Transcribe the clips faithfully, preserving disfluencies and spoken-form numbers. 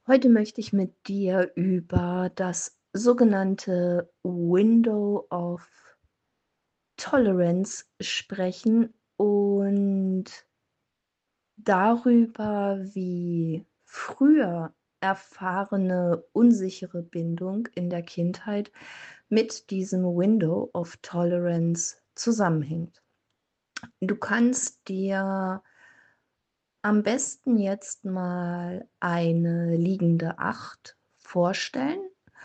Heute möchte ich mit dir über das sogenannte Window of Tolerance sprechen und darüber, wie früher erfahrene unsichere Bindung in der Kindheit mit diesem Window of Tolerance zusammenhängt. Du kannst dir am besten jetzt mal eine liegende Acht vorstellen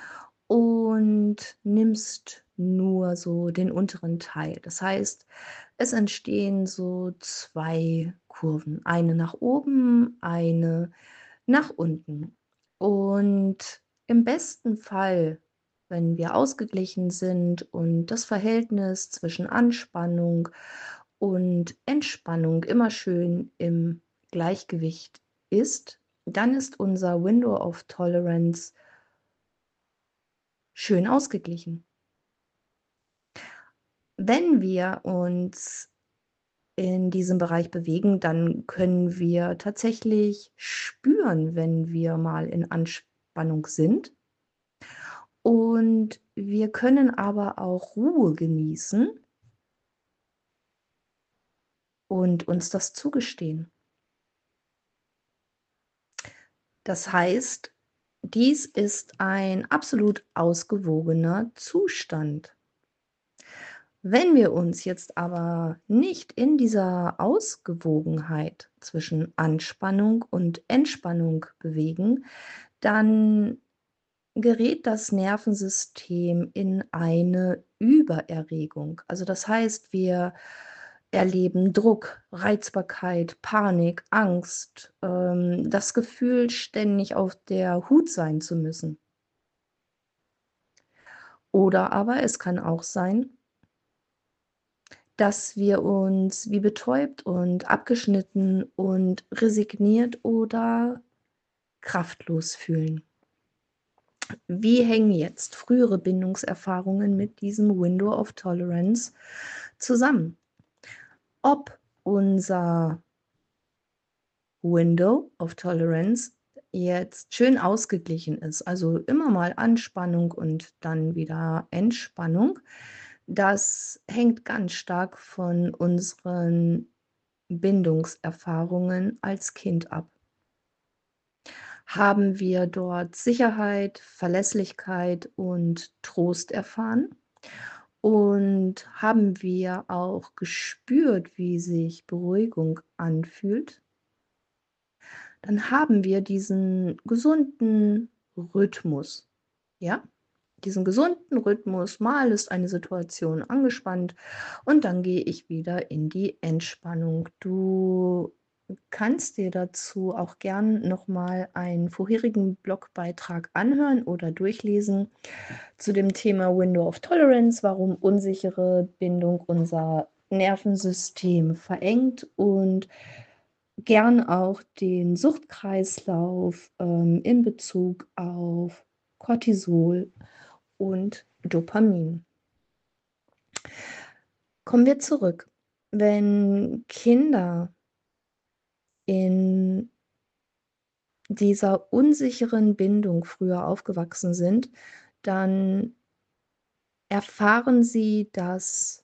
und nimmst nur so den unteren Teil. Das heißt, es entstehen so zwei Kurven, eine nach oben, eine nach unten. Und im besten Fall, wenn wir ausgeglichen sind und das Verhältnis zwischen Anspannung und Entspannung immer schön im Gleichgewicht ist, dann ist unser Window of Tolerance schön ausgeglichen. Wenn wir uns in diesem Bereich bewegen, dann können wir tatsächlich spüren, wenn wir mal in Anspannung sind. Und wir können aber auch Ruhe genießen und uns das zugestehen. Das heißt, dies ist ein absolut ausgewogener Zustand. Wenn wir uns jetzt aber nicht in dieser Ausgewogenheit zwischen Anspannung und Entspannung bewegen, dann gerät das Nervensystem in eine Übererregung. Also das heißt, wir erleben Druck, Reizbarkeit, Panik, Angst, ähm, das Gefühl, ständig auf der Hut sein zu müssen. Oder aber es kann auch sein, dass wir uns wie betäubt und abgeschnitten und resigniert oder kraftlos fühlen. Wie hängen jetzt frühere Bindungserfahrungen mit diesem Window of Tolerance zusammen? Ob unser Window of Tolerance jetzt schön ausgeglichen ist, also immer mal Anspannung und dann wieder Entspannung, das hängt ganz stark von unseren Bindungserfahrungen als Kind ab. Haben wir dort Sicherheit, Verlässlichkeit und Trost erfahren? Und haben wir auch gespürt, wie sich Beruhigung anfühlt? Dann haben wir diesen gesunden Rhythmus, ja? Diesen gesunden Rhythmus, mal ist eine Situation angespannt und dann gehe ich wieder in die Entspannung. Du kannst dir dazu auch gern noch mal einen vorherigen Blogbeitrag anhören oder durchlesen zu dem Thema Window of Tolerance, warum unsichere Bindung unser Nervensystem verengt und gern auch den Suchtkreislauf, ähm, in Bezug auf Cortisol und Dopamin. Kommen wir zurück. Wenn Kinder in dieser unsicheren Bindung früher aufgewachsen sind, dann erfahren sie, dass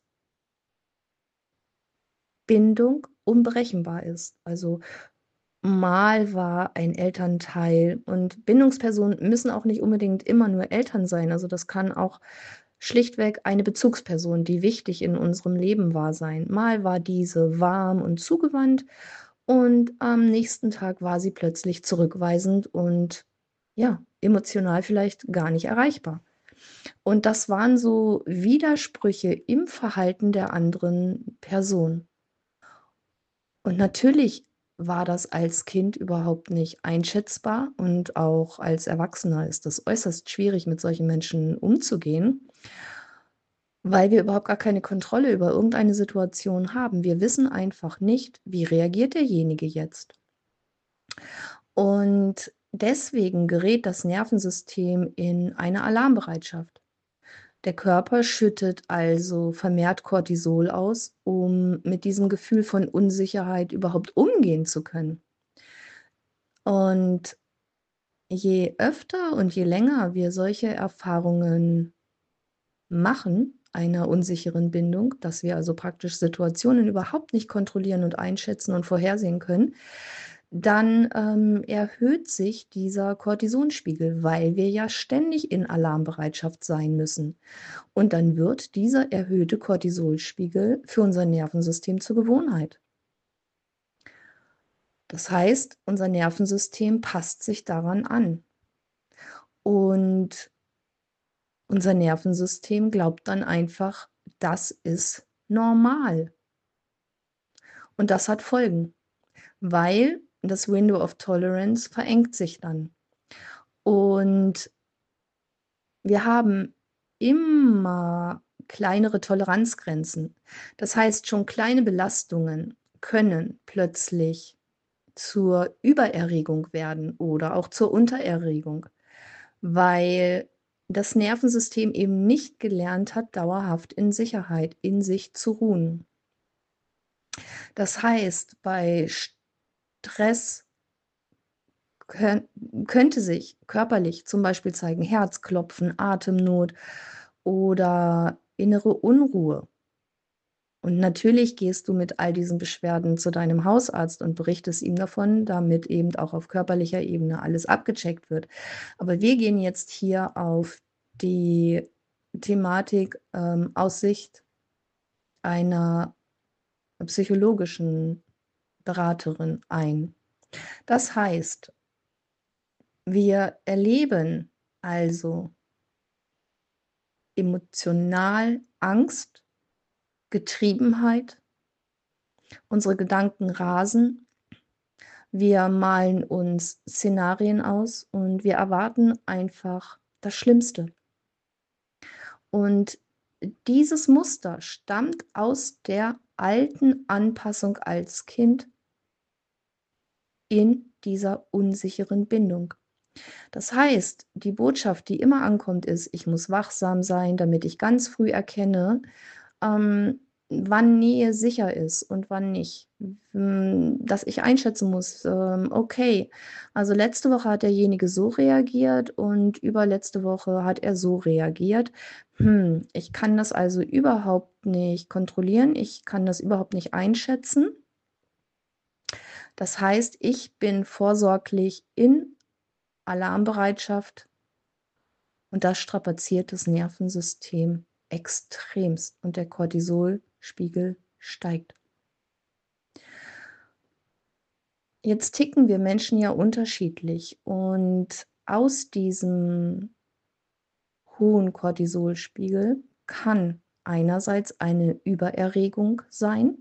Bindung unberechenbar ist. Also, mal war ein Elternteil und Bindungspersonen müssen auch nicht unbedingt immer nur Eltern sein. Also, das kann auch schlichtweg eine Bezugsperson, die wichtig in unserem Leben war, sein. Mal war diese warm und zugewandt und am nächsten Tag war sie plötzlich zurückweisend und, ja, emotional vielleicht gar nicht erreichbar. Und das waren so Widersprüche im Verhalten der anderen Person. Und natürlich war das als Kind überhaupt nicht einschätzbar und auch als Erwachsener ist das äußerst schwierig, mit solchen Menschen umzugehen, weil wir überhaupt gar keine Kontrolle über irgendeine Situation haben. Wir wissen einfach nicht, wie reagiert derjenige jetzt. Und deswegen gerät das Nervensystem in eine Alarmbereitschaft. Der Körper schüttet also vermehrt Cortisol aus, um mit diesem Gefühl von Unsicherheit überhaupt umgehen zu können. Und je öfter und je länger wir solche Erfahrungen machen, einer unsicheren Bindung, dass wir also praktisch Situationen überhaupt nicht kontrollieren und einschätzen und vorhersehen können, dann, ähm, erhöht sich dieser Cortisonspiegel, weil wir ja ständig in Alarmbereitschaft sein müssen. Und dann wird dieser erhöhte Cortisolspiegel für unser Nervensystem zur Gewohnheit. Das heißt, unser Nervensystem passt sich daran an. Und unser Nervensystem glaubt dann einfach, das ist normal. Und das hat Folgen, weil das Window of Tolerance verengt sich dann. Und wir haben immer kleinere Toleranzgrenzen. Das heißt, schon kleine Belastungen können plötzlich zur Übererregung werden oder auch zur Untererregung, weil das Nervensystem eben nicht gelernt hat, dauerhaft in Sicherheit, in sich zu ruhen. Das heißt, bei Stress könn könnte sich körperlich zum Beispiel zeigen Herzklopfen, Atemnot oder innere Unruhe. Und natürlich gehst du mit all diesen Beschwerden zu deinem Hausarzt und berichtest ihm davon, damit eben auch auf körperlicher Ebene alles abgecheckt wird. Aber wir gehen jetzt hier auf die Thematik, ähm, aus Sicht einer psychologischen Beraterin ein. Das heißt, wir erleben also emotional Angst, Getriebenheit, unsere Gedanken rasen. Wir malen uns Szenarien aus und wir erwarten einfach das Schlimmste. Und dieses Muster stammt aus der alten Anpassung als Kind in dieser unsicheren Bindung. Das heißt, die Botschaft, die immer ankommt, ist: „Ich muss wachsam sein, damit ich ganz früh erkenne, ähm, wann Nähe sicher ist und wann nicht. Hm, dass ich einschätzen muss, ähm, okay, also letzte Woche hat derjenige so reagiert und überletzte Woche hat er so reagiert. Hm, ich kann das also überhaupt nicht kontrollieren. Ich kann das überhaupt nicht einschätzen. Das heißt, ich bin vorsorglich in Alarmbereitschaft und das strapaziert das Nervensystem extremst und der Cortisolspiegel steigt. Jetzt ticken wir Menschen ja unterschiedlich und aus diesem hohen Cortisolspiegel kann einerseits eine Übererregung sein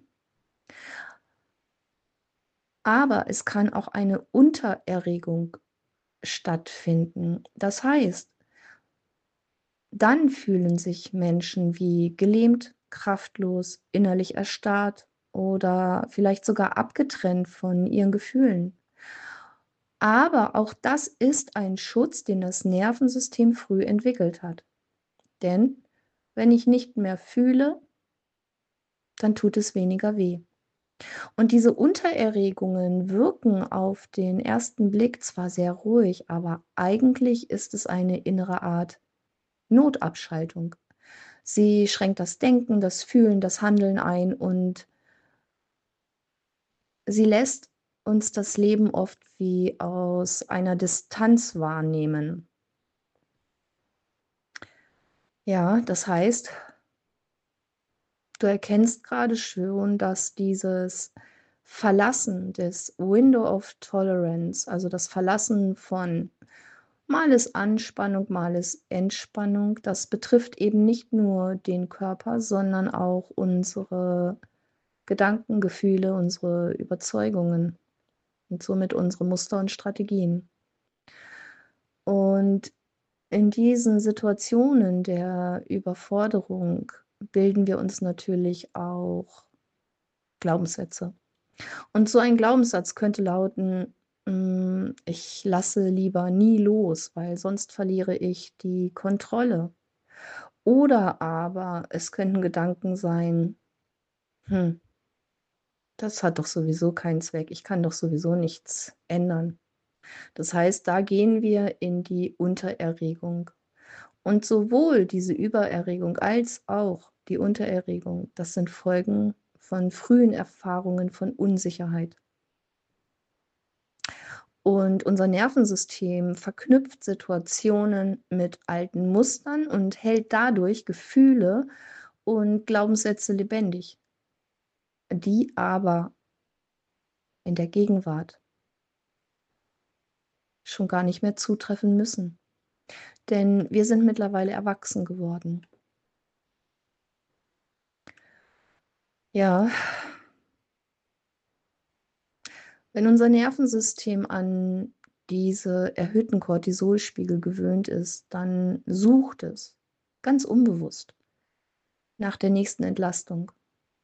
aber es kann auch eine Untererregung stattfinden. Das heißt dann fühlen sich Menschen wie gelähmt, kraftlos, innerlich erstarrt oder vielleicht sogar abgetrennt von ihren Gefühlen. Aber auch das ist ein Schutz, den das Nervensystem früh entwickelt hat. Denn wenn ich nicht mehr fühle dann tut es weniger weh. Und diese Untererregungen wirken auf den ersten Blick zwar sehr ruhig, aber eigentlich ist es eine innere Art Notabschaltung. Sie schränkt das Denken, das Fühlen, das Handeln ein und sie lässt uns das Leben oft wie aus einer Distanz wahrnehmen. Ja, das heißt du erkennst grade schon, dass dieses Verlassen des Window of Tolerance, also das Verlassen von mal ist Anspannung, mal ist Entspannung, das betrifft eben nicht nur den Körper, sondern auch unsere Gedanken, Gefühle, unsere Überzeugungen und somit unsere Muster und Strategien. Und in diesen Situationen der Überforderung bilden wir uns natürlich auch Glaubenssätze. Und so ein Glaubenssatz könnte lauten, hm: „Ich lasse lieber nie los, weil sonst verliere ich die Kontrolle.“ Oder aber es könnten Gedanken sein: „Hm“ „das hat doch sowieso keinen Zweck. Ich kann doch sowieso nichts ändern.“ Das heißt, da gehen wir in die Untererregung. Und sowohl diese Übererregung als auch die Untererregung, das sind Folgen von frühen Erfahrungen von Unsicherheit. Und unser Nervensystem verknüpft Situationen mit alten Mustern und hält dadurch Gefühle und Glaubenssätze lebendig, die aber in der Gegenwart schon gar nicht mehr zutreffen müssen. Denn wir sind mittlerweile erwachsen geworden. Ja, wenn unser Nervensystem an diese erhöhten Cortisolspiegel gewöhnt ist, dann sucht es ganz unbewusst nach der nächsten Entlastung.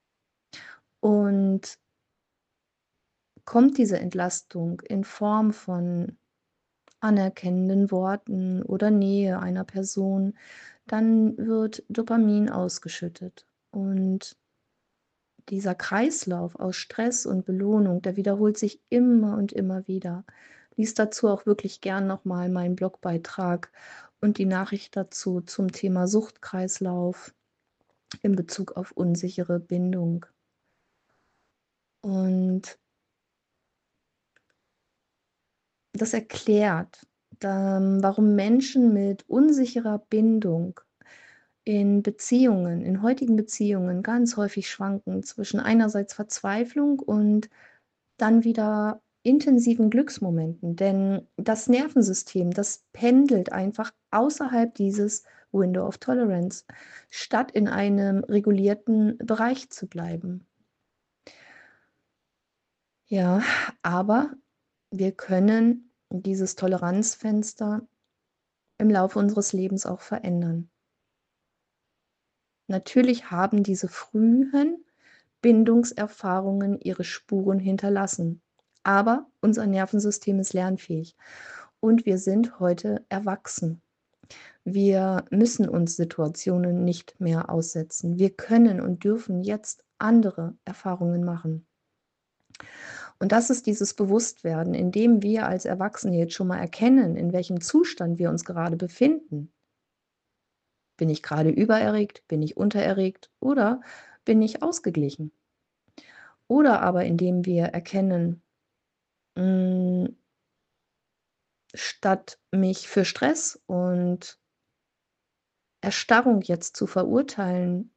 Und kommt diese Entlastung in Form von anerkennenden Worten oder Nähe einer Person, dann wird Dopamin ausgeschüttet. Und dieser Kreislauf aus Stress und Belohnung, der wiederholt sich immer und immer wieder. Lies dazu auch wirklich gern noch mal meinen Blogbeitrag und die Nachricht dazu zum Thema Suchtkreislauf in Bezug auf unsichere Bindung. Und das erklärt, ähm, warum Menschen mit unsicherer Bindung in Beziehungen in heutigen Beziehungen ganz häufig schwanken zwischen einerseits Verzweiflung und dann wieder intensiven Glücksmomenten. Denn das Nervensystem, das pendelt einfach außerhalb dieses Window of Tolerance, statt in einem regulierten Bereich zu bleiben. Ja, aber wir können dieses Toleranzfenster im Laufe unseres Lebens auch verändern. Natürlich haben diese frühen Bindungserfahrungen ihre Spuren hinterlassen, aber unser Nervensystem ist lernfähig und wir sind heute erwachsen. Wir müssen uns Situationen nicht mehr aussetzen. Wir können und dürfen jetzt andere Erfahrungen machen. Und das ist dieses Bewusstwerden, in dem wir als Erwachsene jetzt schon mal erkennen, in welchem Zustand wir uns gerade befinden. Bin ich gerade übererregt? Bin ich untererregt? Oder bin ich ausgeglichen? Oder aber indem wir erkennen, hm, statt mich für Stress und Erstarrung jetzt zu verurteilen,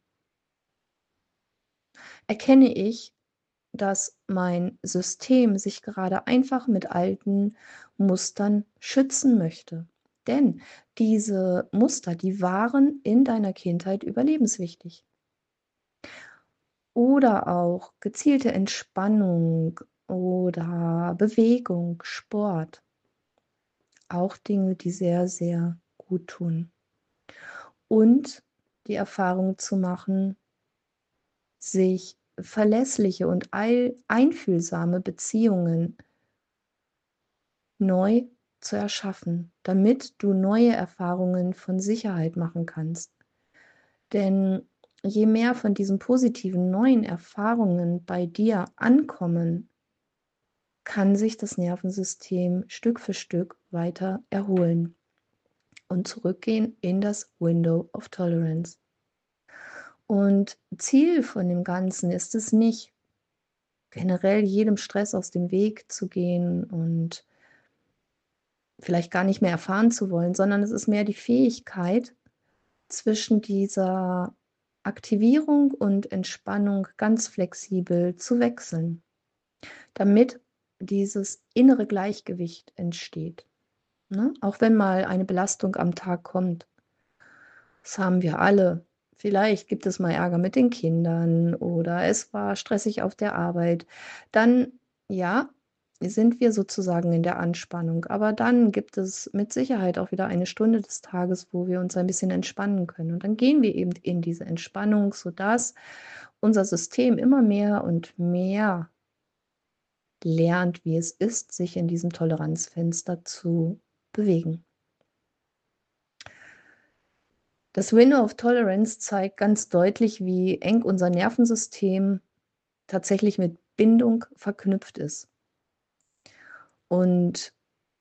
erkenne ich, dass mein System sich gerade einfach mit alten Mustern schützen möchte. Denn diese Muster, die waren in deiner Kindheit überlebenswichtig. Oder auch gezielte Entspannung oder Bewegung, Sport. Auch Dinge, die sehr, sehr gut tun. Und die Erfahrung zu machen, sich verlässliche und ei einfühlsame Beziehungen neu zu erschaffen, damit du neue Erfahrungen von Sicherheit machen kannst. Denn je mehr von diesen positiven neuen Erfahrungen bei dir ankommen, kann sich das Nervensystem Stück für Stück weiter erholen und zurückgehen in das Window of Tolerance. Und Ziel von dem Ganzen ist es nicht, generell jedem Stress aus dem Weg zu gehen und vielleicht gar nicht mehr erfahren zu wollen, sondern es ist mehr die Fähigkeit, zwischen dieser Aktivierung und Entspannung ganz flexibel zu wechseln, damit dieses innere Gleichgewicht entsteht, ne? Auch wenn mal eine Belastung am Tag kommt. Das haben wir alle. Vielleicht gibt es mal Ärger mit den Kindern oder es war stressig auf der Arbeit. Dann, ja, sind wir sozusagen in der Anspannung. Aber dann gibt es mit Sicherheit auch wieder eine Stunde des Tages, wo wir uns ein bisschen entspannen können. Und dann gehen wir eben in diese Entspannung, sodass unser System immer mehr und mehr lernt, wie es ist, sich in diesem Toleranzfenster zu bewegen. Das Window of Tolerance zeigt ganz deutlich, wie eng unser Nervensystem tatsächlich mit Bindung verknüpft ist. Und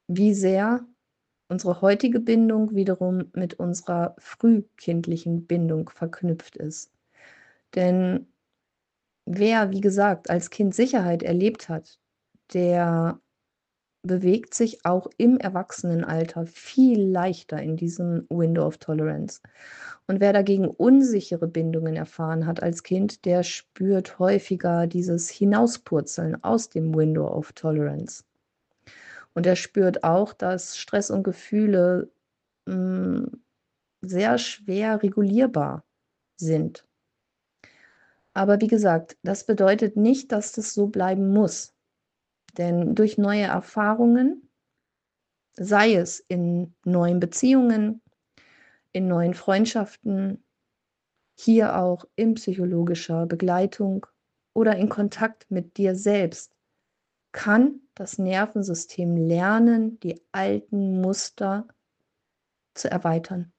wie sehr unsere heutige Bindung wiederum mit unserer frühkindlichen Bindung verknüpft ist. Denn wer, wie gesagt, als Kind Sicherheit erlebt hat, der bewegt sich auch im Erwachsenenalter viel leichter in diesem Window of Tolerance. Und wer dagegen unsichere Bindungen erfahren hat als Kind, der spürt häufiger dieses Hinauspurzeln aus dem Window of Tolerance. Und er spürt auch, dass Stress und Gefühle, hm, sehr schwer regulierbar sind. Aber wie gesagt, das bedeutet nicht, dass das so bleiben muss. Denn durch neue Erfahrungen, sei es in neuen Beziehungen, in neuen Freundschaften, hier auch in psychologischer Begleitung oder in Kontakt mit dir selbst, kann das Nervensystem lernen, die alten Muster zu erweitern.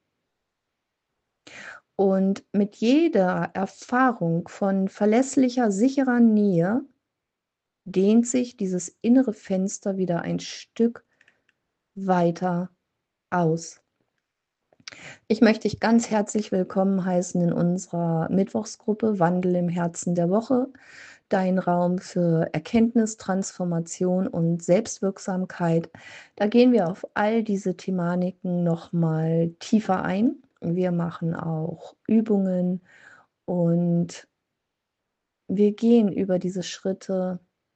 Und mit jeder Erfahrung von verlässlicher, sicherer Nähe dehnt sich dieses innere Fenster wieder ein Stück weiter aus. Ich möchte dich ganz herzlich willkommen heißen in unserer Mittwochsgruppe Wandel im Herzen der Woche, dein Raum für Erkenntnis, Transformation und Selbstwirksamkeit. Da gehen wir auf all diese Thematiken noch mal tiefer ein. Wir machen auch Übungen und wir gehen über diese Schritte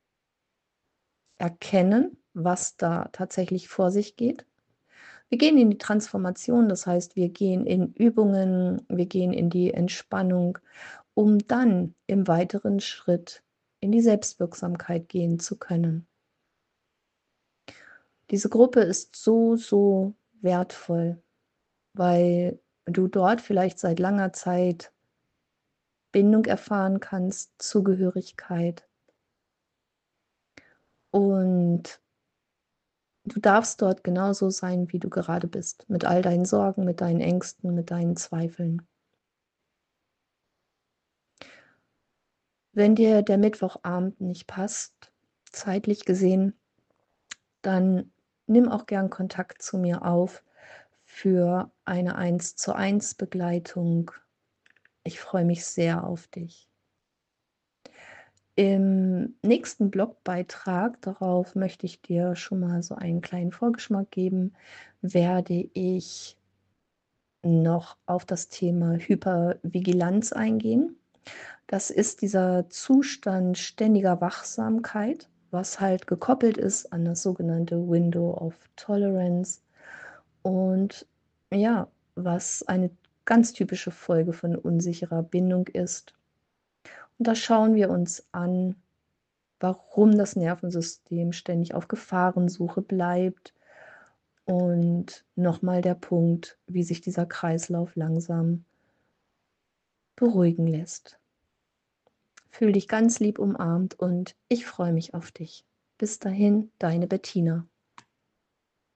erkennen, was da tatsächlich vor sich geht. Wir gehen in die Transformation, das heißt, wir gehen in Übungen, wir gehen in die Entspannung, um dann im weiteren Schritt in die Selbstwirksamkeit gehen zu können. Diese Gruppe ist so, so wertvoll, weil du dort vielleicht seit langer Zeit Bindung erfahren kannst, Zugehörigkeit. Und du darfst dort genauso sein, wie du gerade bist, mit all deinen Sorgen, mit deinen Ängsten, mit deinen Zweifeln. Wenn dir der Mittwochabend nicht passt, zeitlich gesehen, dann nimm auch gern Kontakt zu mir auf für eine Eins-zu-eins Begleitung. Ich freue mich sehr auf dich. Im nächsten Blogbeitrag, darauf möchte ich dir schon mal so einen kleinen Vorgeschmack geben, werde ich noch auf das Thema Hypervigilanz eingehen. Das ist dieser Zustand ständiger Wachsamkeit, was halt gekoppelt ist an das sogenannte Window of Tolerance und ja, was eine ganz typische Folge von unsicherer Bindung ist. Und da schauen wir uns an, warum das Nervensystem ständig auf Gefahrensuche bleibt und nochmal der Punkt, wie sich dieser Kreislauf langsam beruhigen lässt. Fühl dich ganz lieb umarmt und ich freue mich auf dich. Bis dahin, deine Bettina.